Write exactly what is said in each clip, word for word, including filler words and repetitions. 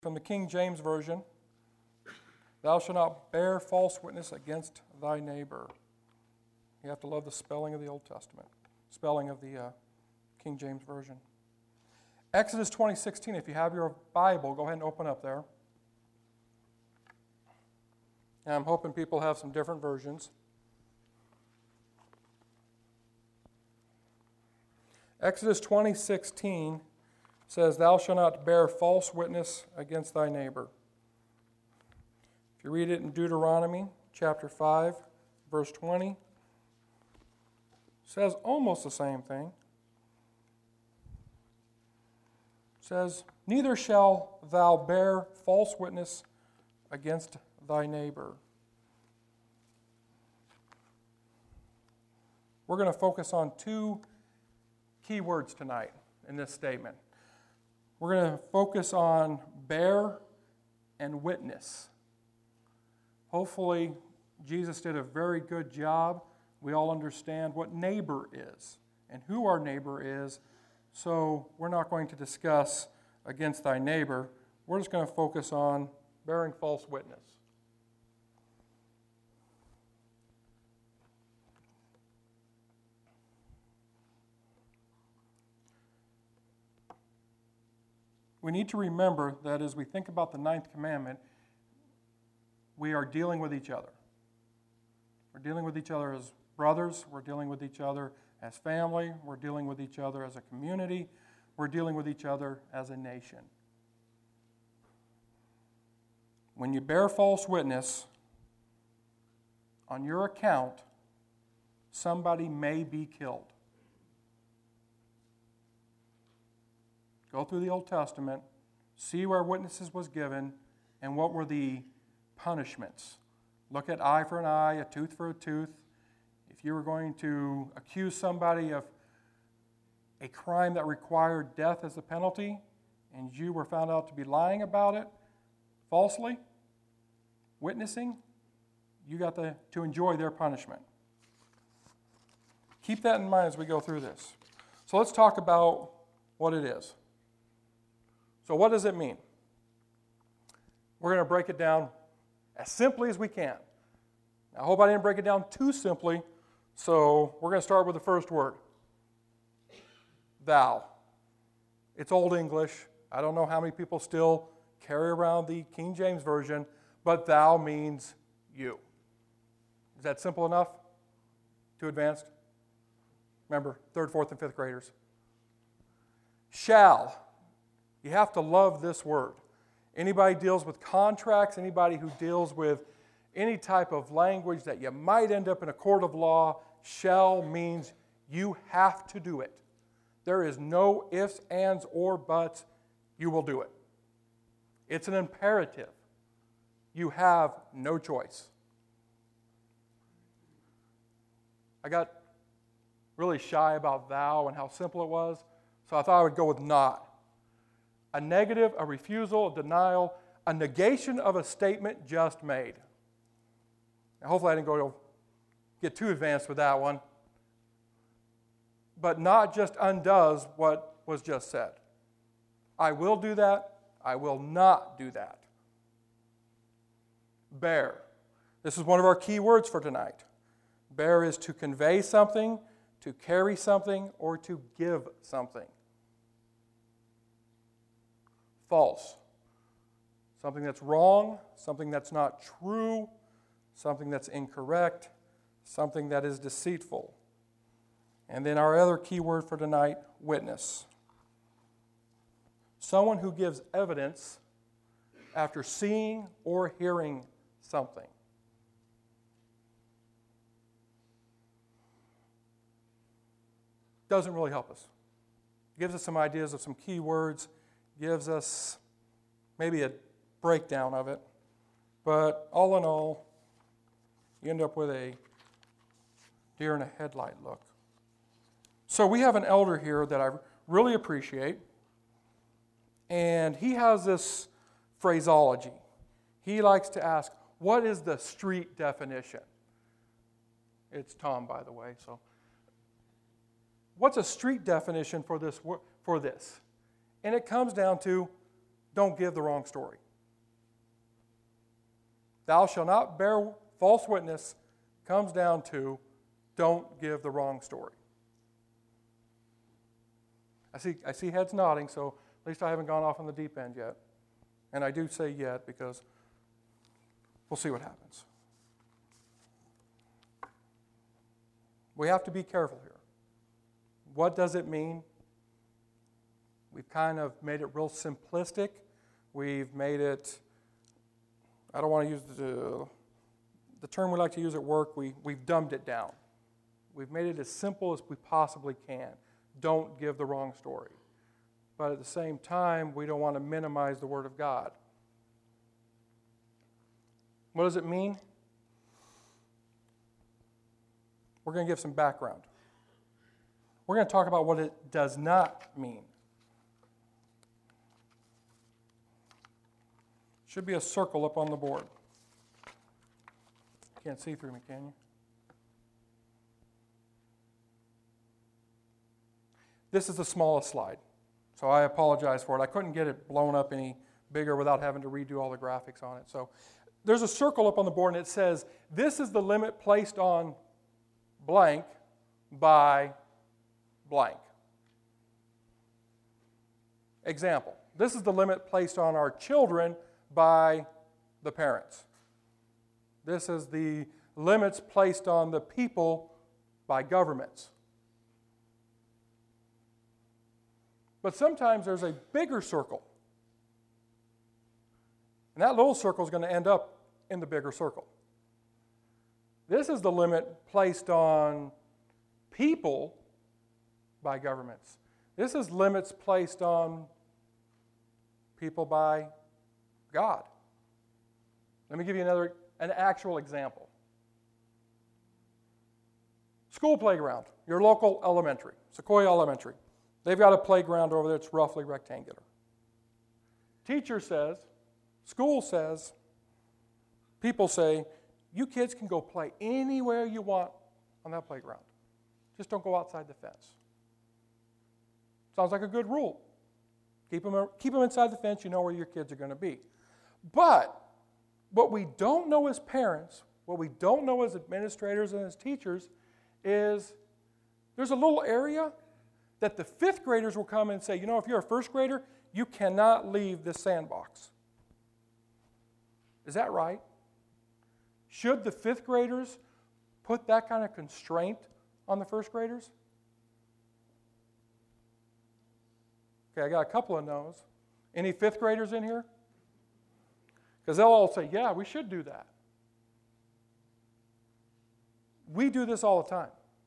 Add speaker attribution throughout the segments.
Speaker 1: From the King James Version, thou shalt not bear false witness against thy neighbor. You have to love the spelling of the Old Testament, spelling of the uh, King James Version. Exodus twenty sixteen, if you have your Bible, go ahead and open up there. And I'm hoping people have some different versions. Exodus twenty sixteen says, thou shalt not bear false witness against thy neighbor. If you read it in Deuteronomy chapter five, verse twenty, it says almost the same thing. It says, neither shalt thou bear false witness against thy neighbor. We're going to focus on two key words tonight in this statement. We're going to focus on bear and witness. Hopefully, Jesus did a very good job. We all understand what neighbor is and who our neighbor is. So we're not going to discuss against thy neighbor. We're just going to focus on bearing false witness. We need to remember that as we think about the ninth commandment, we are dealing with each other. We're dealing with each other as brothers. We're dealing with each other as family. We're dealing with each other as a community. We're dealing with each other as a nation. When you bear false witness, on your account, somebody may be killed. Go through the Old Testament, see where witnesses was given, and what were the punishments. Look at eye for an eye, a tooth for a tooth. If you were going to accuse somebody of a crime that required death as the penalty, and you were found out to be lying about it, falsely, witnessing, you got the, to enjoy their punishment. Keep that in mind as we go through this. So let's talk about what it is. So what does it mean? We're going to break it down as simply as we can. I hope I didn't break it down too simply, so we're going to start with the first word. Thou. It's Old English. I don't know how many people still carry around the King James Version, but thou means you. Is that simple enough? Too advanced? Remember, third, fourth, and fifth graders. Shall. You have to love this word. Anybody deals with contracts, anybody who deals with any type of language that you might end up in a court of law, shall means you have to do it. There is no ifs, ands, or buts. You will do it. It's an imperative. You have no choice. I got really shy about thou and how simple it was, so I thought I would go with not. A negative, a refusal, a denial, a negation of a statement just made. Now, hopefully I didn't go to get too advanced with that one. But not just undoes what was just said. I will do that. I will not do that. Bear. This is one of our key words for tonight. Bear is to convey something, to carry something, or to give something. False. Something that's wrong, something that's not true, something that's incorrect, something that is deceitful. And then our other key word for tonight, witness. Someone who gives evidence after seeing or hearing something. Doesn't really help us. Gives us some ideas of some key words, gives us maybe a breakdown of it. But all in all, you end up with a deer in a headlight look. So we have an elder here that I really appreciate, and he has this phraseology. He likes to ask, what is the street definition? It's Tom, by the way. So, what's a street definition for this? For this? And it comes down to don't give the wrong story. Thou shalt not bear false witness comes down to don't give the wrong story. I see, I see heads nodding, so at least I haven't gone off on the deep end yet. And I do say yet because we'll see what happens. We have to be careful here. What does it mean? We've kind of made it real simplistic. We've made it, I don't want to use the, the term we like to use at work, we, we've dumbed it down. We've made it as simple as we possibly can. Don't give the wrong story. But at the same time, we don't want to minimize the Word of God. What does it mean? We're going to give some background. We're going to talk about what it does not mean. Should be a circle up on the board. Can't see through me, can you? This is the smallest slide, so I apologize for it. I couldn't get it blown up any bigger without having to redo all the graphics on it. So there's a circle up on the board, and it says, this is the limit placed on blank by blank. Example, this is the limit placed on our children by the parents. This is the limits placed on the people by governments. But sometimes there's a bigger circle. And that little circle is going to end up in the bigger circle. This is the limit placed on people by governments. This is limits placed on people by God. Let me give you another, an actual example. School playground, your local elementary, Sequoia Elementary. They've got a playground over there that's roughly rectangular. Teacher says, school says, people say, you kids can go play anywhere you want on that playground. Just don't go outside the fence. Sounds like a good rule. Keep them, keep them inside the fence, you know where your kids are going to be. But what we don't know as parents, what we don't know as administrators and as teachers, is there's a little area that the fifth graders will come and say, you know, if you're a first grader, you cannot leave this sandbox. Is that right? Should the fifth graders put that kind of constraint on the first graders? Okay, I got a couple of no's. Any fifth graders in here? Because they'll all say, yeah, we should do that. We do this all the time.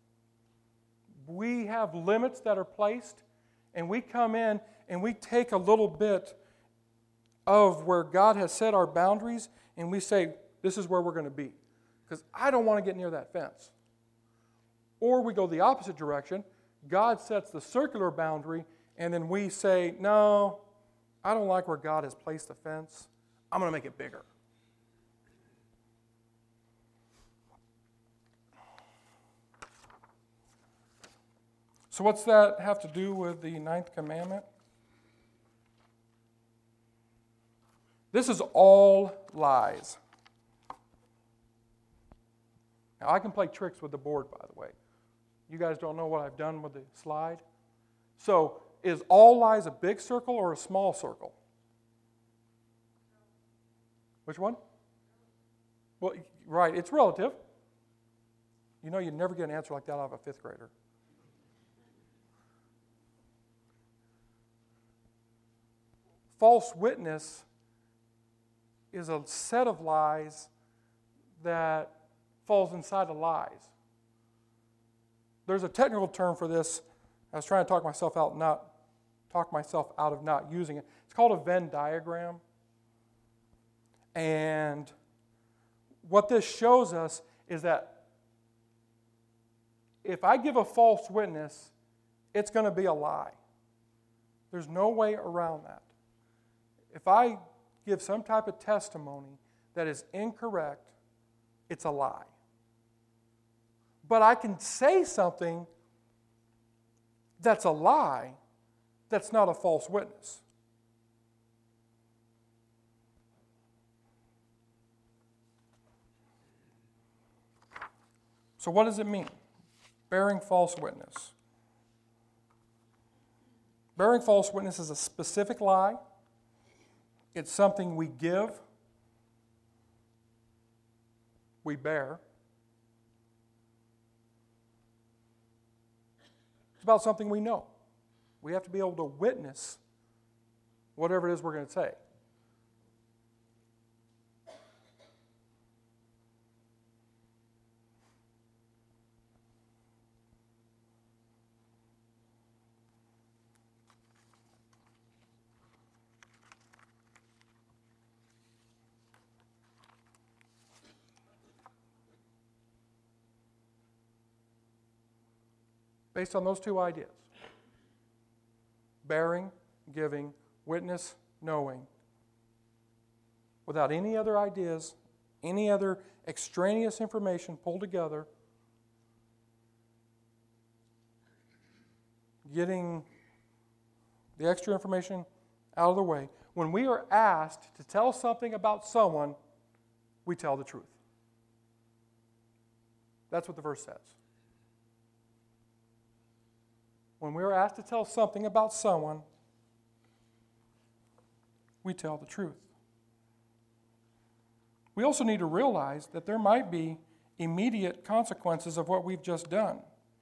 Speaker 1: We have limits that are placed, and we come in and we take a little bit of where God has set our boundaries, and we say, this is where we're going to be. Because I don't want to get near that fence. Or we go the opposite direction. God sets the circular boundary, and then we say, no, I don't like where God has placed the fence. I'm going to make it bigger. So what's that have to do with the ninth commandment? This is all lies. Now, I can play tricks with the board, by the way. You guys don't know what I've done with the slide? So, is all lies a big circle or a small circle? Which one? Well, right, it's relative. You know, you'd never get an answer like that out of a fifth grader. False witness is a set of lies that falls inside of lies. There's a technical term for this. I was trying to talk myself out not talk myself out of not using it. It's called a Venn diagram. And what this shows us is that if I give a false witness, it's going to be a lie. There's no way around that. If I give some type of testimony that is incorrect, it's a lie. But I can say something that's a lie that's not a false witness. So what does it mean? Bearing false witness. Bearing false witness is a specific lie. It's something we give, we bear. It's about something we know. We have to be able to witness whatever it is we're going to say. Based on those two ideas, bearing, giving, witness, knowing, without any other ideas, any other extraneous information pulled together, getting the extra information out of the way. When we are asked to tell something about someone, we tell the truth. That's what the verse says. When we are asked to tell something about someone, we tell the truth. We also need to realize that there might be immediate consequences of what we've just done.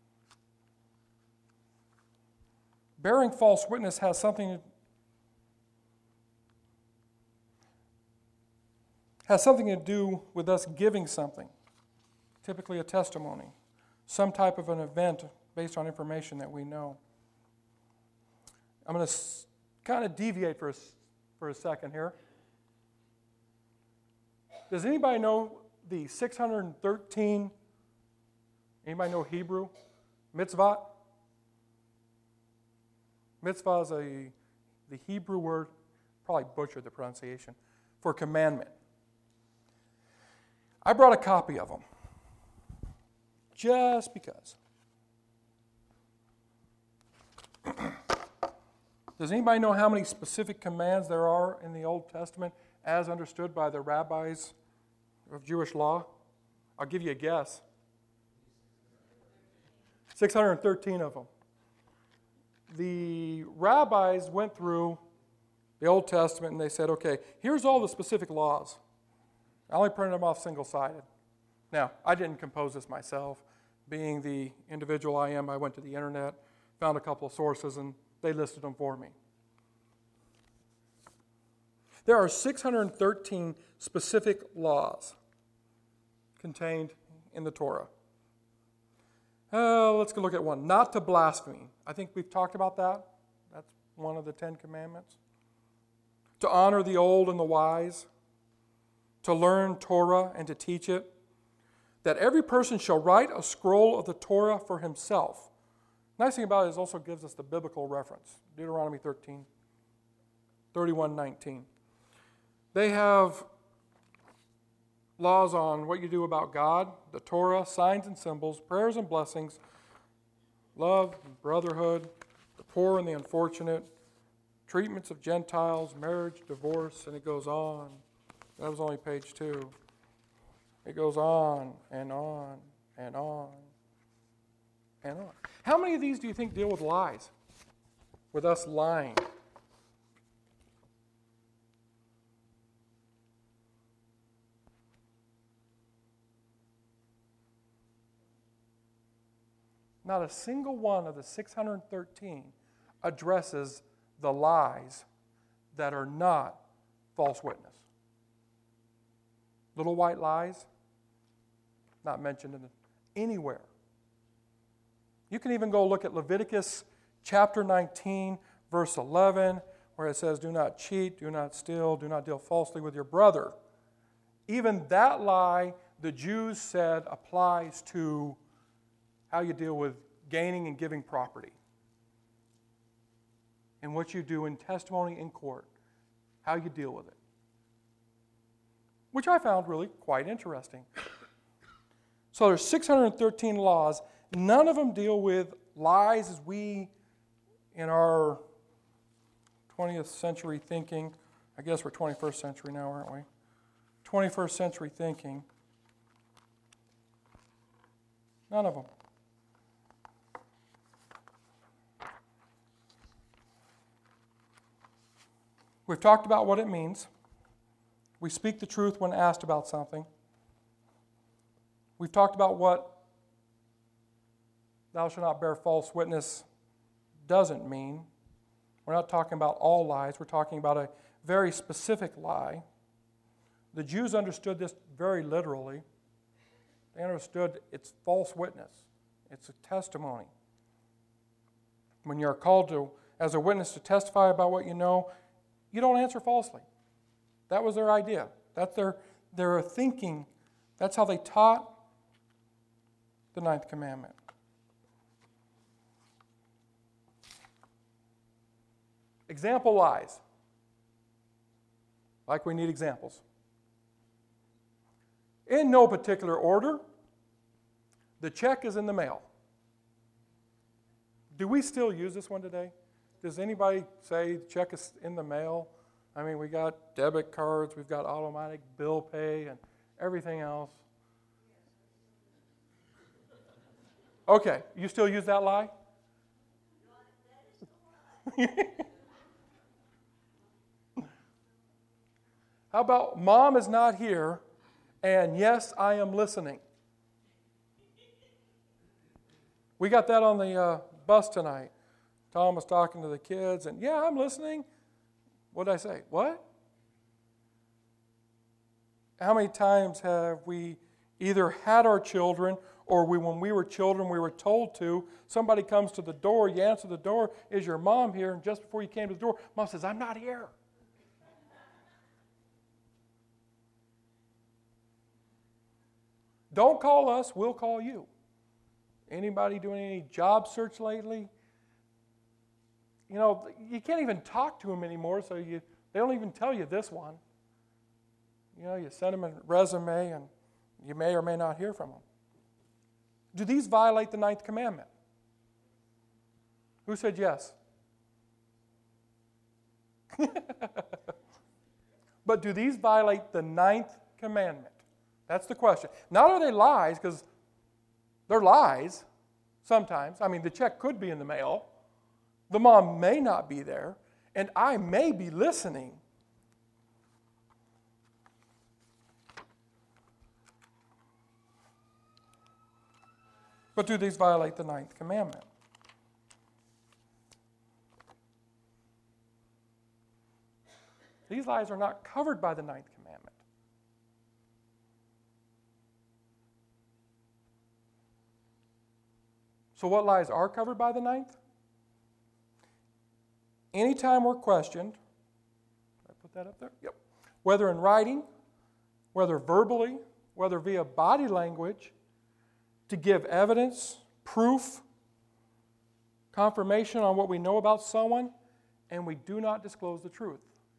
Speaker 1: Bearing false witness has something has something to do with us giving something, typically a testimony, some type of an event based on information that we know. I'm going to s- kind of deviate for a, for a second here. Does anybody know the six hundred thirteen, anybody know Hebrew? Mitzvot? Mitzvah is a, the Hebrew word, probably butchered the pronunciation, for commandment. I brought a copy of them, just because. Does anybody know how many specific commands there are in the Old Testament as understood by the rabbis of Jewish law? I'll give you a guess. six hundred thirteen of them. The rabbis went through the Old Testament and they said, okay, here's all the specific laws. I only printed them off single-sided. Now, I didn't compose this myself. Being the individual I am, I went to the internet, found a couple of sources, and they listed them for me. There are six hundred thirteen specific laws contained in the Torah. Uh, let's go look at one. Not to blaspheme. I think we've talked about that. That's one of the Ten Commandments. To honor the old and the wise. To learn Torah and to teach it. That every person shall write a scroll of the Torah for himself. Nice thing about it is it also gives us the biblical reference. Deuteronomy thirteen, thirty-one nineteen. They have laws on what you do about God, the Torah, signs and symbols, prayers and blessings, love, brotherhood, the poor and the unfortunate, treatments of Gentiles, marriage, divorce, and it goes on. That was only page two. It goes on and on and on and on. How many of these do you think deal with lies? With us lying? Not a single one of the six hundred thirteen addresses the lies that are not false witness. Little white lies, not mentioned in the, anywhere. You can even go look at Leviticus chapter nineteen, verse eleven, where it says, do not cheat, do not steal, do not deal falsely with your brother. Even that lie, the Jews said, applies to how you deal with gaining and giving property. And what you do in testimony in court, how you deal with it. Which I found really quite interesting. So there's six hundred thirteen laws. None of them deal with lies as we, in our twentieth century thinking, I guess we're twenty-first century now, aren't we? twenty-first century thinking. None of them. We've talked about what it means. We speak the truth when asked about something. We've talked about what thou shalt not bear false witness doesn't mean. We're not talking about all lies. We're talking about a very specific lie. The Jews understood this very literally. They understood it's false witness. It's a testimony. When you're called to, as a witness, to testify about what you know, you don't answer falsely. That was their idea. That's their, their thinking. That's how they taught the ninth commandment. Example lies. Like we need examples. In no particular order, the check is in the mail. Do we still use this one today? Does anybody say the check is in the mail? I mean, we got debit cards, we've got automatic bill pay, and everything else. Okay, you still use that lie? How about Mom is not here, and yes, I am listening? We got that on the uh, bus tonight. Tom was talking to the kids, and yeah, I'm listening. What did I say? What? How many times have we either had our children, or we, when we were children, we were told to, somebody comes to the door, you answer the door, is your mom here? And just before you came to the door, Mom says, I'm not here. Don't call us, we'll call you. Anybody doing any job search lately? You know, you can't even talk to them anymore, so you they don't even tell you this one. You know, you send them a resume, and you may or may not hear from them. Do these violate the ninth commandment? Who said yes? But do these violate the ninth commandment? That's the question. Not are they lies, because they're lies sometimes. I mean, the check could be in the mail. The mom may not be there, and I may be listening. But do these violate the ninth commandment? These lies are not covered by the ninth commandment. So what lies are covered by the ninth? Anytime we're questioned, did I put that up there? Yep. Whether in writing, whether verbally, whether via body language, to give evidence, proof, confirmation on what we know about someone, and we do not disclose the truth.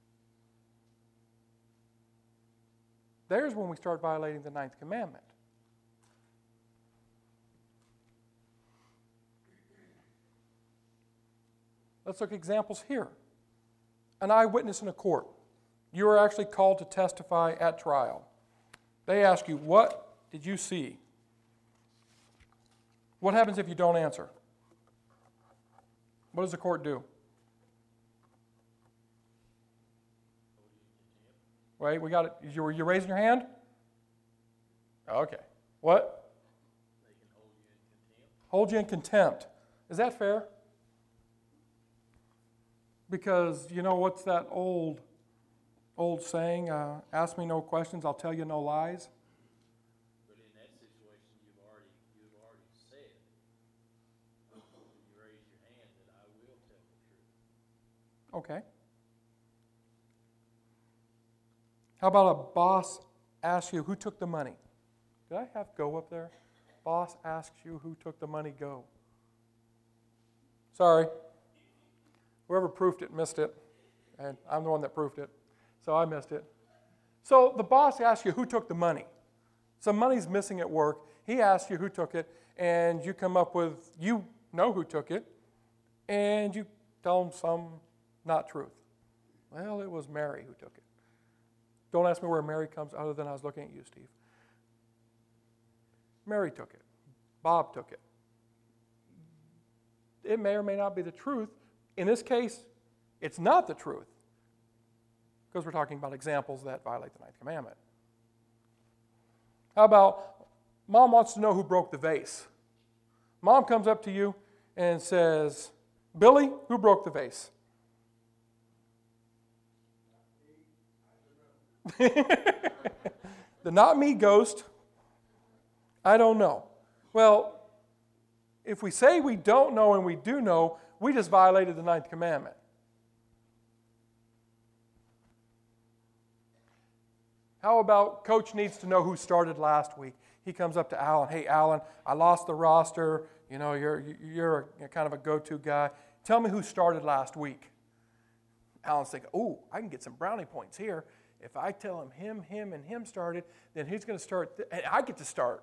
Speaker 1: There's when we start violating the ninth commandment. Let's look at examples here. An eyewitness in a court. You are actually called to testify at trial. They ask you, what did you see? What happens if you don't answer? What does the court do? Wait, we got it. You, were you raising your hand? Okay. What?
Speaker 2: They can hold you in contempt.
Speaker 1: Hold you in contempt. Is that fair? Because, you know, what's that old old saying? Uh, ask me no questions, I'll tell you no lies.
Speaker 2: But in that situation, you've already you've already said, when you raise your hand, that I will tell the truth.
Speaker 1: Okay. How about a boss asks you who took the money? Did I have go up there? Boss asks you who took the money, go. Sorry. Whoever proofed it missed it, and I'm the one that proofed it, so I missed it. So the boss asks you who took the money. Some money's missing at work. He asks you who took it, and you come up with, you know who took it, and you tell him some not truth. Well, it was Mary who took it. Don't ask me where Mary comes, other than I was looking at you, Steve. Mary took it. Bob took it. It may or may not be the truth. In this case, it's not the truth, because we're talking about examples that violate the ninth commandment. How about mom wants to know who broke the vase? Mom comes up to you and says, Billy, who broke the vase? The not me ghost, I don't know. Well, if we say we don't know and we do know, we just violated the ninth commandment. How about coach needs to know who started last week? He comes up to Alan. Hey, Alan, I lost the roster. You know, you're you're a, kind of a go-to guy. Tell me who started last week. Alan's thinking, oh, I can get some brownie points here. If I tell him him, him, and him started, then he's going to start, th- and I get to start.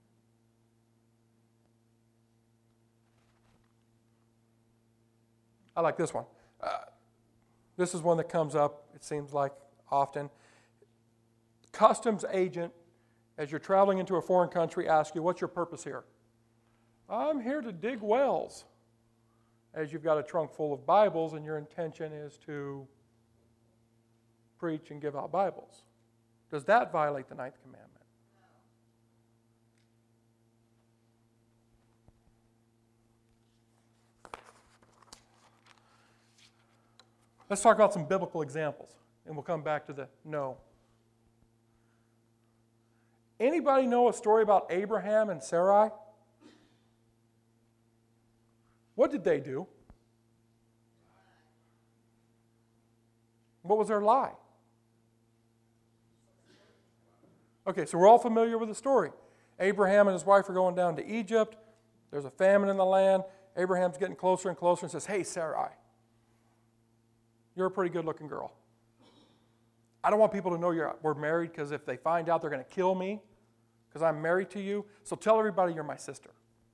Speaker 1: I like this one. Uh, this is one that comes up, it seems like, often. Customs agent, as you're traveling into a foreign country, asks you, what's your purpose here? I'm here to dig wells. As you've got a trunk full of Bibles and your intention is to preach and give out Bibles. Does that violate the ninth commandment? Let's talk about some biblical examples, and we'll come back to the no. Anybody know a story about Abraham and Sarai? What did they do? What was their lie? Okay, so we're all familiar with the story. Abraham and his wife are going down to Egypt. There's a famine in the land. Abraham's getting closer and closer and says, hey, Sarai, you're a pretty good-looking girl. I don't want people to know you're, we're married, because if they find out, they're going to kill me because I'm married to you. So tell everybody you're my sister.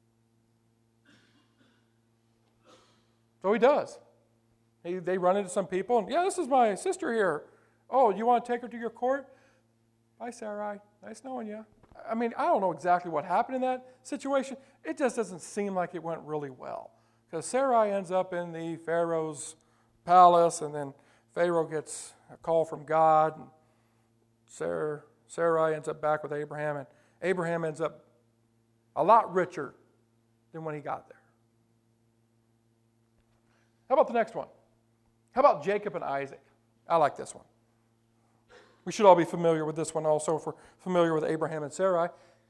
Speaker 1: So he does. He, they run into some people, and, yeah, this is my sister here. Oh, you want to take her to your court? Bye, Sarai. Nice knowing you. I mean, I don't know exactly what happened in that situation. It just doesn't seem like it went really well. Because Sarai ends up in the Pharaoh's palace, and then Pharaoh gets a call from God, and Sarah, Sarai ends up back with Abraham, and Abraham ends up a lot richer than when he got there. How about the next one? How about Jacob and Isaac? I like this one. We should all be familiar with this one also if we're familiar with Abraham and Sarai.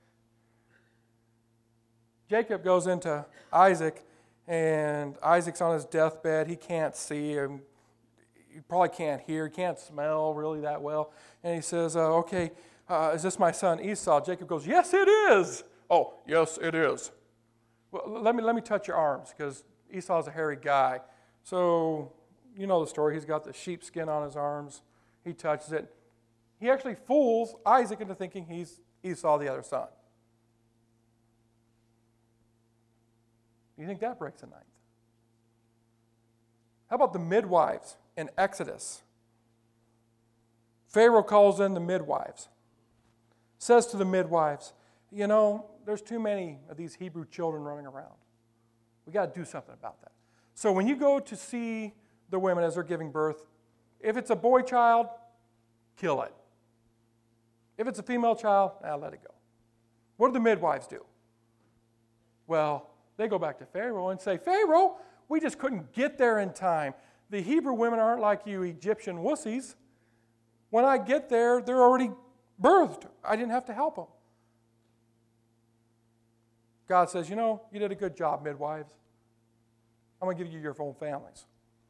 Speaker 1: Jacob goes into Isaac, and Isaac's on his deathbed. He can't see him. He probably can't hear. He can't smell really that well. And he says, uh, okay, uh, is this my son Esau? Jacob goes, yes, it is. Oh, yes, it is. Well, let me, let me touch your arms, because Esau's a hairy guy. So, you know the story. He's got the sheepskin on his arms. He touches it. He actually fools Isaac into thinking he's Esau, the other son. Do you think that breaks the ninth? How about the midwives in Exodus? Pharaoh calls in the midwives. Says to the midwives, you know, there's too many of these Hebrew children running around. We got to do something about that. So when you go to see the women as they're giving birth, if it's a boy child, kill it. If it's a female child, now let it go. What do the midwives do? Well, they go back to Pharaoh and say, Pharaoh, we just couldn't get there in time. The Hebrew women aren't like you Egyptian wussies. When I get there, they're already birthed. I didn't have to help them. God says, you know, you did a good job, midwives. I'm going to give you your own families.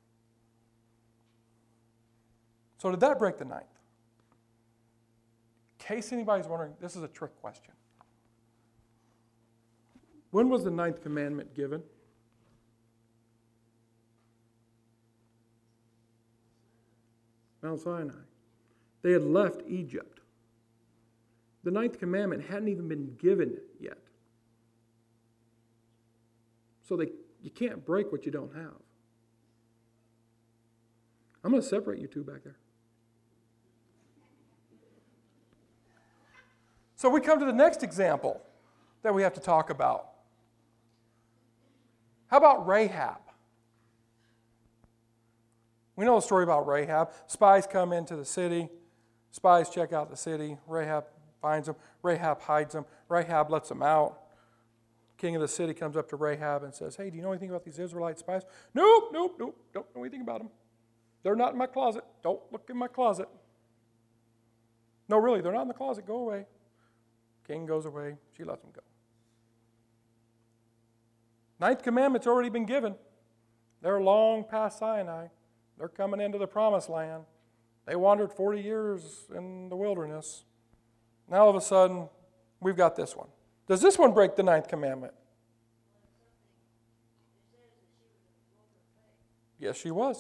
Speaker 1: So did that break the ninth? In case anybody's wondering, this is a trick question. When was the ninth commandment given? Mount Sinai. They had left Egypt. The ninth commandment hadn't even been given yet. So they, you can't break what you don't have. I'm going to separate you two back there. So we come to the next example that we have to talk about. How about Rahab? We know the story about Rahab. Spies come into the city. Spies check out the city. Rahab finds them. Rahab hides them. Rahab lets them out. King of the city comes up to Rahab and says, hey, do you know anything about these Israelite spies? Nope, nope, nope. Don't know anything about them. They're not in my closet. Don't look in my closet. No, really, they're not in the closet. Go away. King goes away. She lets him go. Ninth commandment's already been given. They're long past Sinai. They're coming into the promised land. They wandered forty years in the wilderness. Now all of a sudden, we've got this one. Does this one break the ninth commandment? Yes, she was.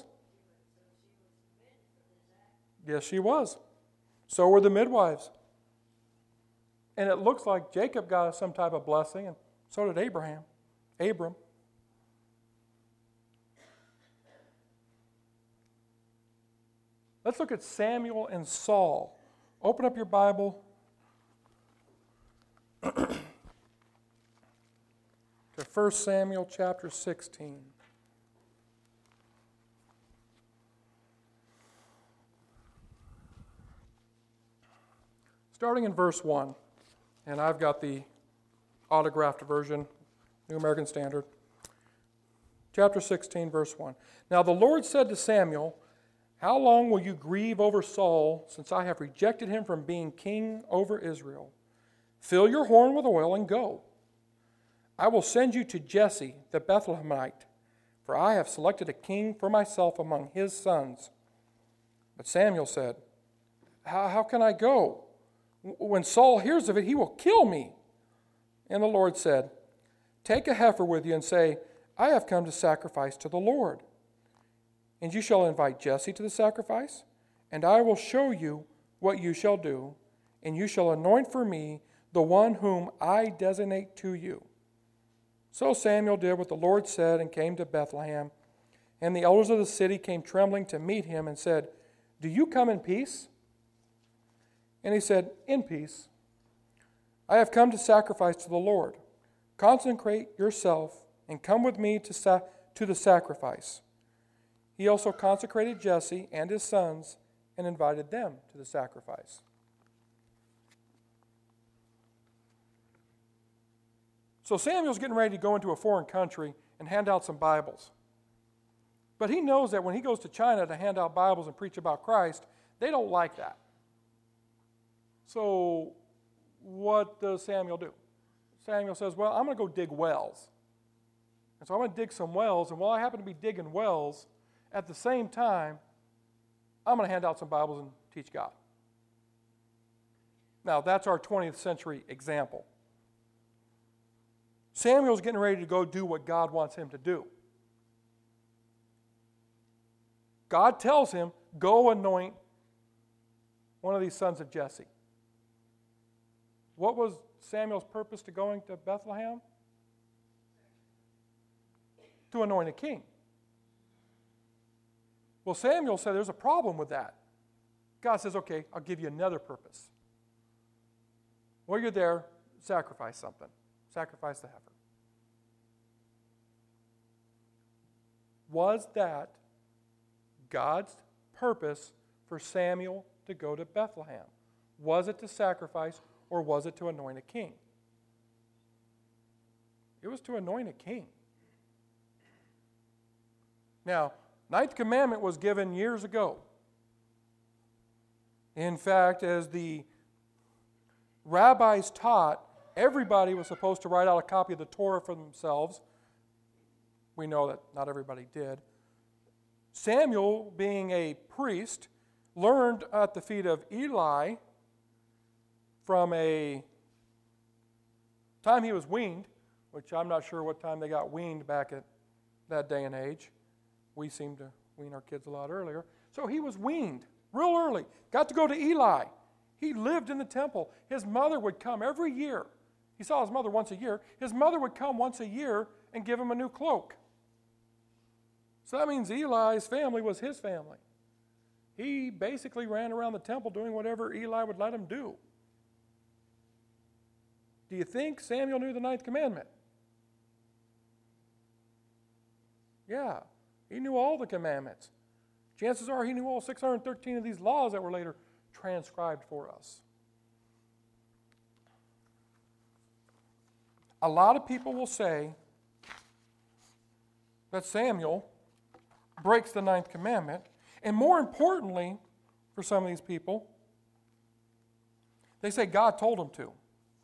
Speaker 1: Yes, she was. So were the midwives. And it looks like Jacob got some type of blessing, and so did Abraham. Abram. Let's look at Samuel and Saul. Open up your Bible to First Samuel chapter sixteen. Starting in verse one, and I've got the autographed version, New American Standard. Chapter sixteen, verse one. Now the Lord said to Samuel, how long will you grieve over Saul, since I have rejected him from being king over Israel? Fill your horn with oil and go. I will send you to Jesse the Bethlehemite, for I have selected a king for myself among his sons. But Samuel said, How, how can I go? When Saul hears of it, he will kill me. And the Lord said, take a heifer with you and say, I have come to sacrifice to the Lord. And you shall invite Jesse to the sacrifice, and I will show you what you shall do, and you shall anoint for me the one whom I designate to you. So Samuel did what the Lord said and came to Bethlehem. And the elders of the city came trembling to meet him and said, do you come in peace? And he said, in peace. I have come to sacrifice to the Lord. Consecrate yourself and come with me to, sa- to the sacrifice. He also consecrated Jesse and his sons and invited them to the sacrifice. So Samuel's getting ready to go into a foreign country and hand out some Bibles. But he knows that when he goes to China to hand out Bibles and preach about Christ, they don't like that. So what does Samuel do? Samuel says, well, I'm going to go dig wells. And so I'm going to dig some wells, and while I happen to be digging wells, at the same time, I'm going to hand out some Bibles and teach God. Now, that's our twentieth century example. Samuel's getting ready to go do what God wants him to do. God tells him, go anoint one of these sons of Jesse. What was Samuel's purpose to going to Bethlehem? To anoint a king. Well, Samuel said there's a problem with that. God says, okay, I'll give you another purpose. While you're there, sacrifice something. Sacrifice the heifer. Was that God's purpose for Samuel to go to Bethlehem? Was it to sacrifice, or was it to anoint a king? It was to anoint a king. Now, ninth commandment was given years ago. In fact, as the rabbis taught, everybody was supposed to write out a copy of the Torah for themselves. We know that not everybody did. Samuel, being a priest, learned at the feet of Eli from a time he was weaned, which I'm not sure what time they got weaned back at that day and age. We seem to wean our kids a lot earlier. So he was weaned real early. Got to go to Eli. He lived in the temple. His mother would come every year. He saw his mother once a year. His mother would come once a year and give him a new cloak. So that means Eli's family was his family. He basically ran around the temple doing whatever Eli would let him do. Do you think Samuel knew the ninth commandment? Yeah, he knew all the commandments. Chances are he knew all six hundred thirteen of these laws that were later transcribed for us. A lot of people will say that Samuel breaks the ninth commandment, and more importantly, for some of these people, they say God told him to.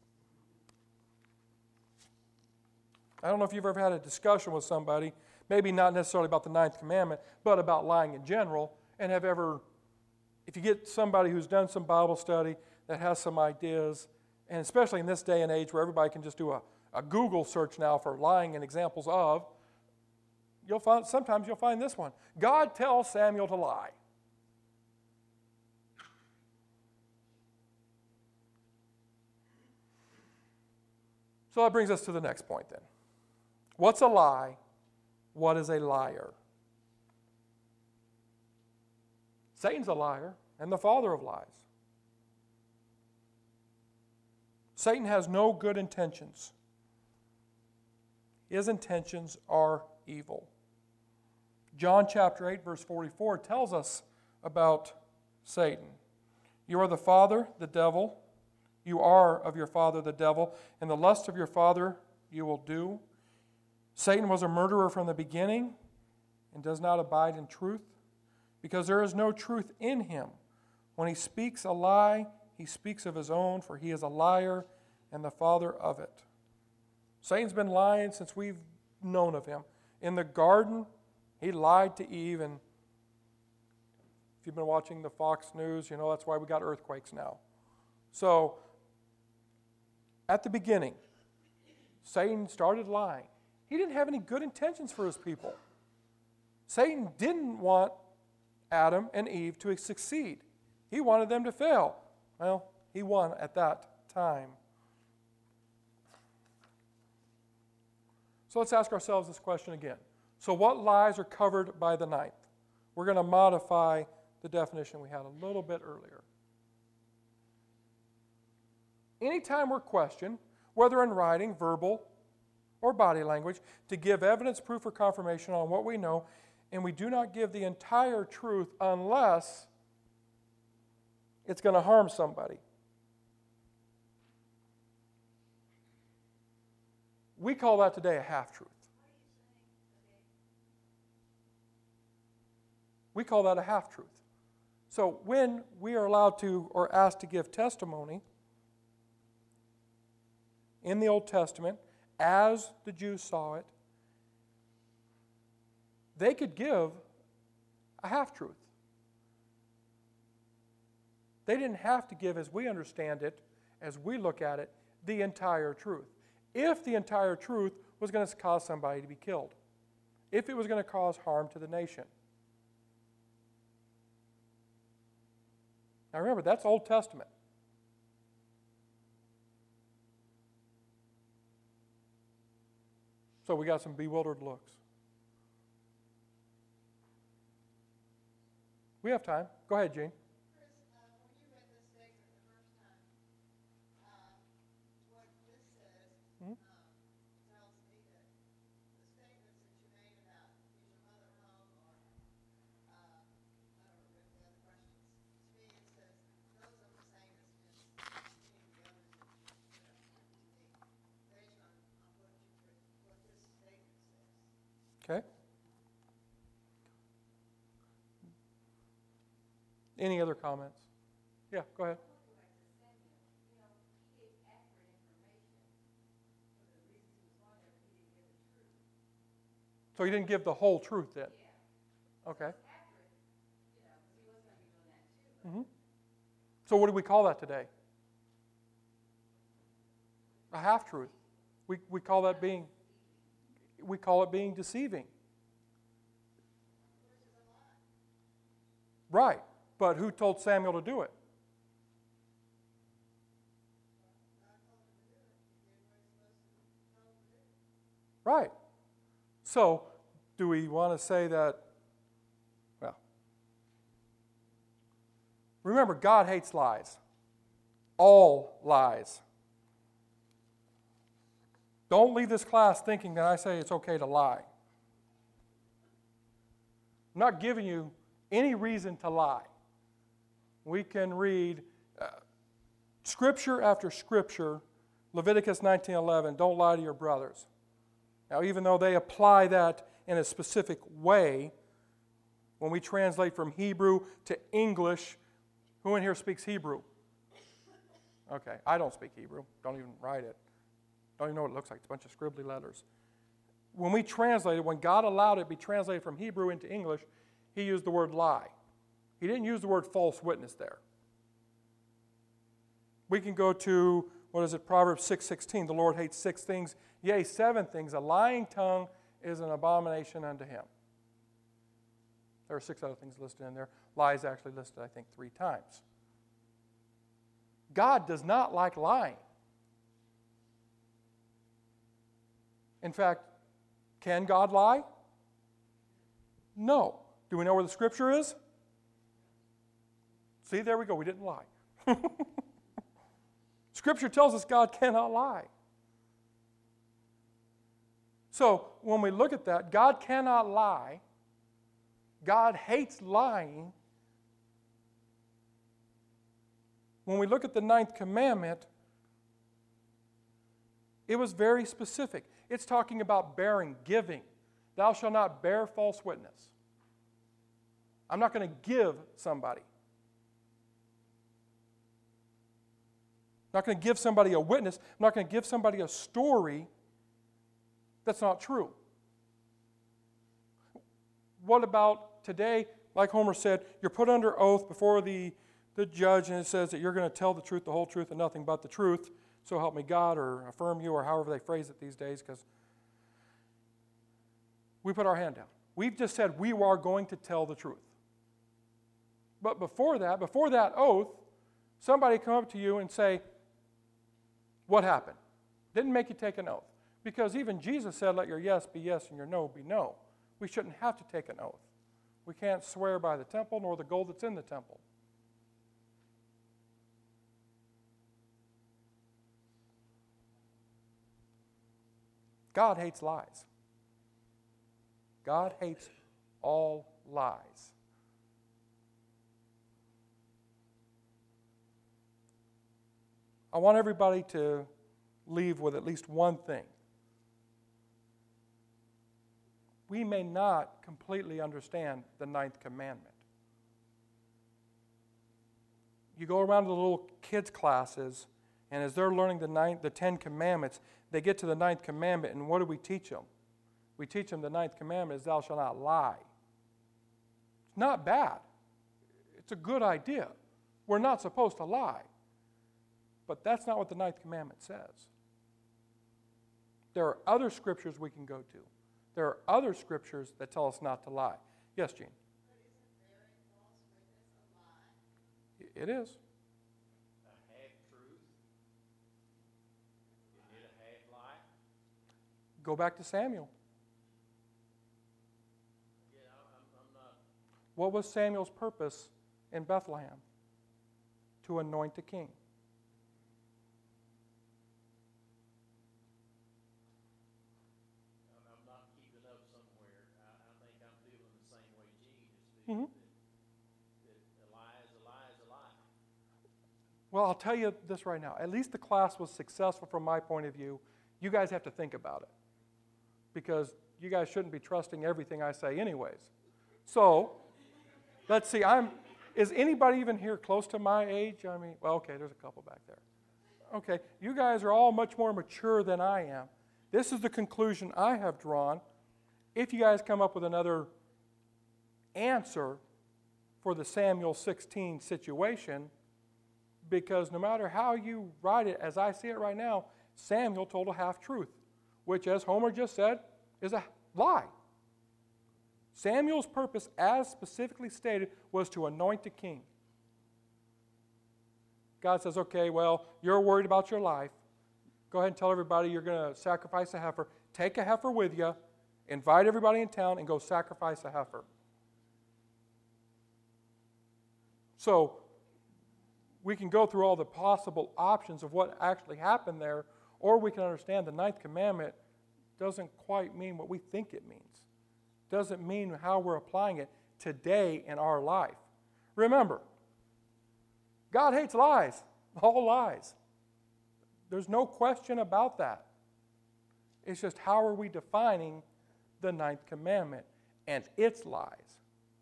Speaker 1: I don't know if you've ever had a discussion with somebody, maybe not necessarily about the ninth commandment, but about lying in general, and have ever, if you get somebody who's done some Bible study that has some ideas, and especially in this day and age where everybody can just do a, a Google search now for lying and examples of, you'll find sometimes you'll find this one. God tells Samuel to lie. So that brings us to the next point then. What's a lie? What is a liar? Satan's a liar and the father of lies. Satan has no good intentions. His intentions are evil. John chapter eight, verse forty-four tells us about Satan. You are the father, the devil. You are of your father, the devil, and the lust of your father you will do. Satan was a murderer from the beginning and does not abide in truth, because there is no truth in him. When he speaks a lie, he speaks of his own, for he is a liar and the father of it. Satan's been lying since we've known of him. In the garden, he lied to Eve, and if you've been watching the Fox News, you know that's why we got earthquakes now. So, at the beginning, Satan started lying. He didn't have any good intentions for his people. Satan didn't want Adam and Eve to succeed. He wanted them to fail. Well, he won at that time. So let's ask ourselves this question again. So what lies are covered by the ninth? We're going to modify the definition we had a little bit earlier. Anytime we're questioned, whether in writing, verbal, or body language, to give evidence, proof, or confirmation on what we know, and we do not give the entire truth unless it's going to harm somebody. We call that today a half-truth. We call that a half-truth. So when we are allowed to or asked to give testimony in the Old Testament, as the Jews saw it, they could give a half-truth. They didn't have to give, as we understand it, as we look at it, the entire truth. If the entire truth was going to cause somebody to be killed, if it was going to cause harm to the nation. Now remember, that's Old Testament. So we got some bewildered looks. We have time. Go ahead, Gene.
Speaker 3: Chris, uh, when you read this statement the first time, uh, what this says
Speaker 1: Hmm?
Speaker 3: um, tells me that the statements that you made about is your mother home or uh, I don't remember the other questions. To me, it says those are the same as just any of the others that you put up to me, based on, on what you what this statement says.
Speaker 1: Okay. Any other comments? Yeah, go ahead. So he didn't give the whole truth then? Okay. Mm-hmm. So what do we call that today? A half-truth. We, we call that being, we call it being deceiving. Right. But who told Samuel to do it? Right. So, do we want to say that, well, remember, God hates lies. All lies. Don't leave this class thinking that I say it's okay to lie. I'm not giving you any reason to lie. We can read uh, scripture after scripture, Leviticus nineteen eleven, don't lie to your brothers. Now, even though they apply that in a specific way, when we translate from Hebrew to English, who in here speaks Hebrew? Okay, I don't speak Hebrew. Don't even write it. Don't even know what it looks like. It's a bunch of scribbly letters. When we translate it, when God allowed it to be translated from Hebrew into English, he used the word lie. He didn't use the word false witness there. We can go to, what is it, Proverbs six sixteen. The Lord hates six things, yea, seven things. A lying tongue is an abomination unto him. There are six other things listed in there. Lies actually listed, I think, three times. God does not like lying. In fact, can God lie? No. Do we know where the scripture is? See, there we go. We didn't lie. Scripture tells us God cannot lie. So, when we look at that, God cannot lie. God hates lying. When we look at the ninth commandment, it was very specific. It's talking about bearing, giving. Thou shalt not bear false witness. I'm not going to give somebody. I'm not going to give somebody a witness. I'm not going to give somebody a story that's not true. What about today? Like Homer said, you're put under oath before the, the judge, and it says that you're going to tell the truth, the whole truth, and nothing but the truth. So help me God, or affirm you, or however they phrase it these days, because we put our hand down. We've just said we are going to tell the truth. But before that, before that oath, somebody come up to you and say, what happened? Didn't make you take an oath. Because even Jesus said, let your yes be yes and your no be no. We shouldn't have to take an oath. We can't swear by the temple nor the gold that's in the temple. God hates lies. God hates all lies. I want everybody to leave with at least one thing. We may not completely understand the ninth commandment. You go around to the little kids' classes, and as they're learning the ninth, the Ten Commandments, they get to the ninth commandment, and what do we teach them? We teach them the ninth commandment is thou shalt not lie. It's not bad. It's a good idea. We're not supposed to lie. But that's not what the ninth commandment says. There are other scriptures we can go to. There are other scriptures that tell us not to lie. Yes, Gene?
Speaker 3: But isn't bearing false witness a lie?
Speaker 1: It is.
Speaker 2: A half-truth? Isn't it a half-lie?
Speaker 1: Go back to Samuel.
Speaker 2: Yeah, I'm, I'm not...
Speaker 1: What was Samuel's purpose in Bethlehem? To anoint a king.
Speaker 2: I'm not keeping up somewhere. I, I think I'm feeling the same way Gene is
Speaker 1: Mm-hmm.
Speaker 2: feeling. That, that a lie is a lie is a lie.
Speaker 1: Well, I'll tell you this right now. At least the class was successful from my point of view. You guys have to think about it. Because you guys shouldn't be trusting everything I say anyways. So, let's see. I'm. Is anybody even here close to my age? I mean, well, okay, there's a couple back there. Okay, you guys are all much more mature than I am. This is the conclusion I have drawn. If you guys come up with another answer for the Samuel sixteen situation, because no matter how you write it, as I see it right now, Samuel told a half-truth, which, as Homer just said, is a lie. Samuel's purpose, as specifically stated, was to anoint a king. God says, okay, well, you're worried about your life. Go ahead and tell everybody you're going to sacrifice a heifer. Take a heifer with you, invite everybody in town, and go sacrifice a heifer. So, we can go through all the possible options of what actually happened there, or we can understand the ninth commandment doesn't quite mean what we think it means. Doesn't mean how we're applying it. today in our life. Remember, God hates lies, all lies. There's no question about that. It's just how are we defining the ninth commandment and its lies?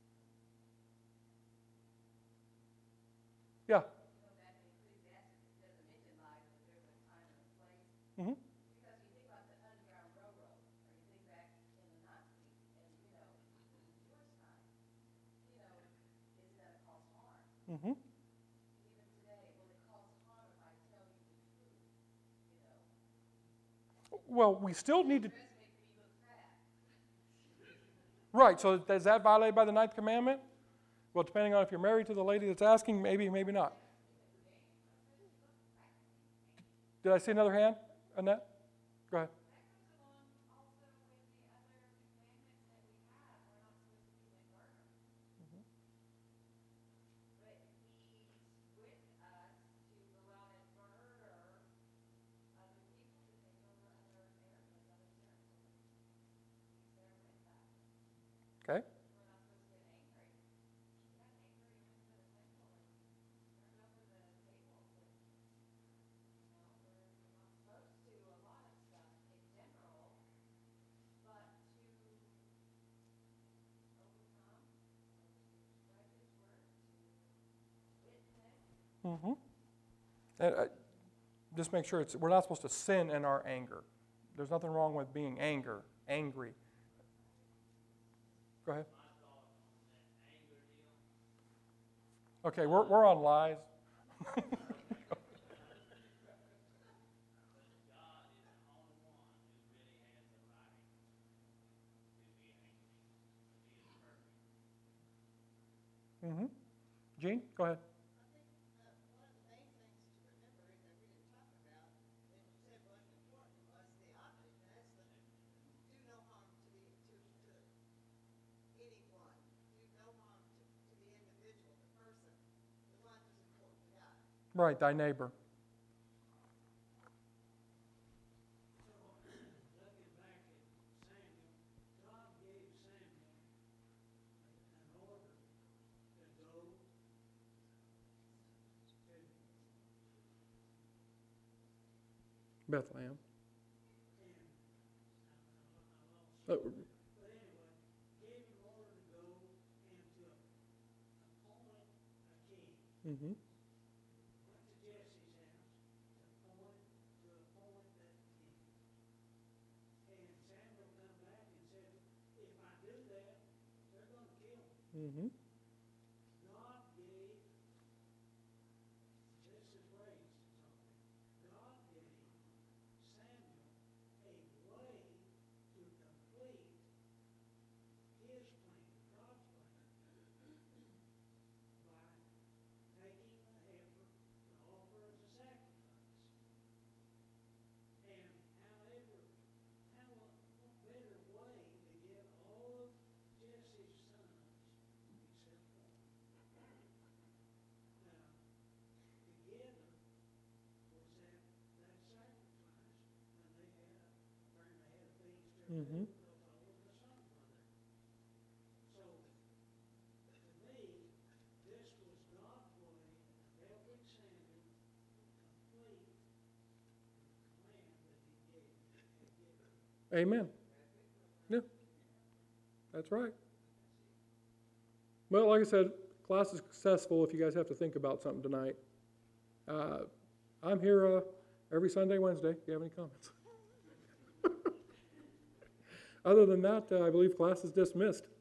Speaker 1: Yeah. Mm-hmm.
Speaker 3: Because you think about the Underground Railroad, or you think back in the Nazis, and you know, George time, you know, is that it cause harm?
Speaker 1: Mm-hmm.
Speaker 3: Even today, will it cause harm if I tell you the truth? You know,
Speaker 1: Well, we still need to.
Speaker 3: dress make me look fat.
Speaker 1: Right, so is that violated by the ninth commandment? Well, depending on if you're married to the lady that's asking, maybe, maybe not. Did I see another hand, Annette? Go ahead. Okay. Mm-hmm. And, uh, just make sure it's we're not supposed to sin in our anger. There's nothing wrong with being anger, angry. Go ahead. Okay, we're we're on lies. Mm-hmm. Gene, go ahead.
Speaker 3: I think uh, one of the main things to remember that we didn't talk about, that you said was important, was the opposite, and that's the do no harm to the to, to anyone, do no harm to, to the individual, the person, the one who's important to God.
Speaker 1: Right, thy neighbor. Bethlehem. Uh, mm-hmm. Mm-hmm. Mm-hmm. Amen. Yeah, that's right. Well, like I said, class is successful if you guys have to think about something tonight. Uh, I'm here uh, every Sunday, Wednesday, if you have any comments. Other than that, uh, I believe class is dismissed.